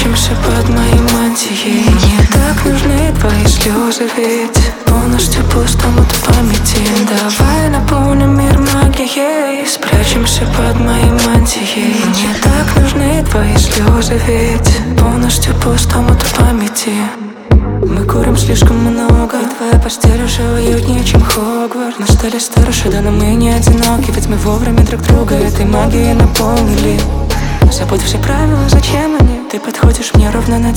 Спрячемся под моей мантией. Мне так нужны твои слезы, ведь полностью пустому в памяти. Давай наполним мир магией. Спрячемся под моей мантией. Мне так нужны твои слезы, ведь полностью пустому в памяти. Мы курим слишком много, и твоя постель уже уютнее, чем Хогвартс. Мы стали старше, да, но мы не одиноки, ведь мы вовремя друг друга этой магией наполнили. Забудь все правила, зачем они? Ты подходишь мне ровно на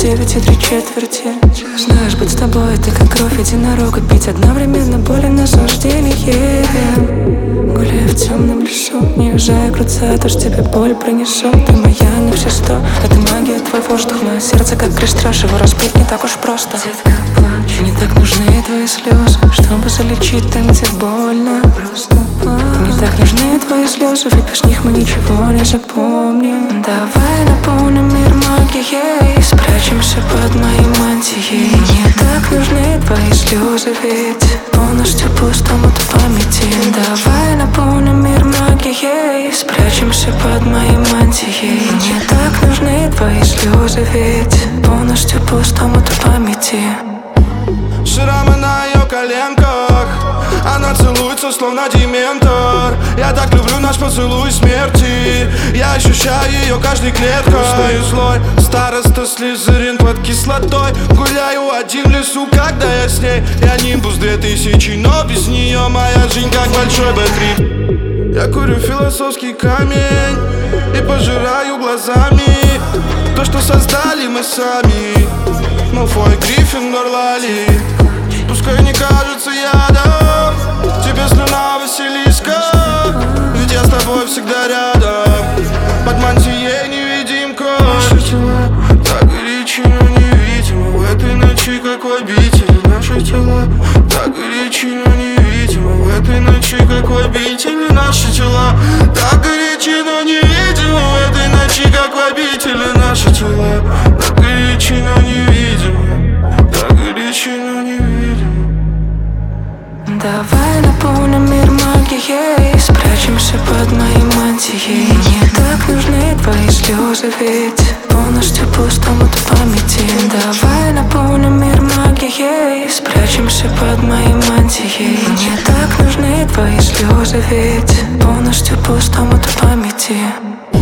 9,3. Знаешь, быть с тобой это как кровь единорога, пить одновременно боль и наслаждение. Гуляя в темном лесу, не уезжая крутца, то ж тебе боль принесу. Ты моя не все 100, это магия, твой воздух. Мое сердце как крестраж, его разбить не так уж просто. Детка, плачь, мне так нужны твои слезы, чтобы залечить там, где больно. Просто мне так нужны твои слезы, ведь без них мы ничего не запомним. Давай наполним мир магией. Спрячемся под моей мантией. Мне так нужны твои слезы, ведь полностью пустому в памяти. Давай наполним мир магией. Спрячемся под моей мантией. Мне так нужны твои слезы, ведь полностью пустому в памяти. Шрамы на ее коленках, она целуется, словно дементор. Я так люблю наш поцелуй смерти. Я ощущаю ее каждой клеткой. Грустный и злой староста Слизерин под кислотой. Гуляю один в лесу, когда я с ней. Я нимбус 2000, но без нее моя жизнь как большой Б3. Я курю философский камень и пожираю глазами то, что создали мы сами. Малфой, Гриффиндор, Лали. Пускай не кажется ядом тебе слюна Василиска, ведь я с тобой всегда рядом. Под мантией невидимка. Наши тела так горячи, но невидимы в этой ночи, как в обители. Наши тела так горячи, но невидимы в этой ночи, как в обители. Наши тела так горячи, но невидимы в этой ночи, как в обители. Наши тела так горячи, но невидимы, так горячи, но невидимы. Давай наполним мир магией. Спрячемся под моей мантией. Мне так нужны твои слезы, ведь полностью пустому в памяти. Давай наполним мир магией. Спрячемся под моей мантией. Мне так нужны твои слезы, ведь полностью пустому в памяти.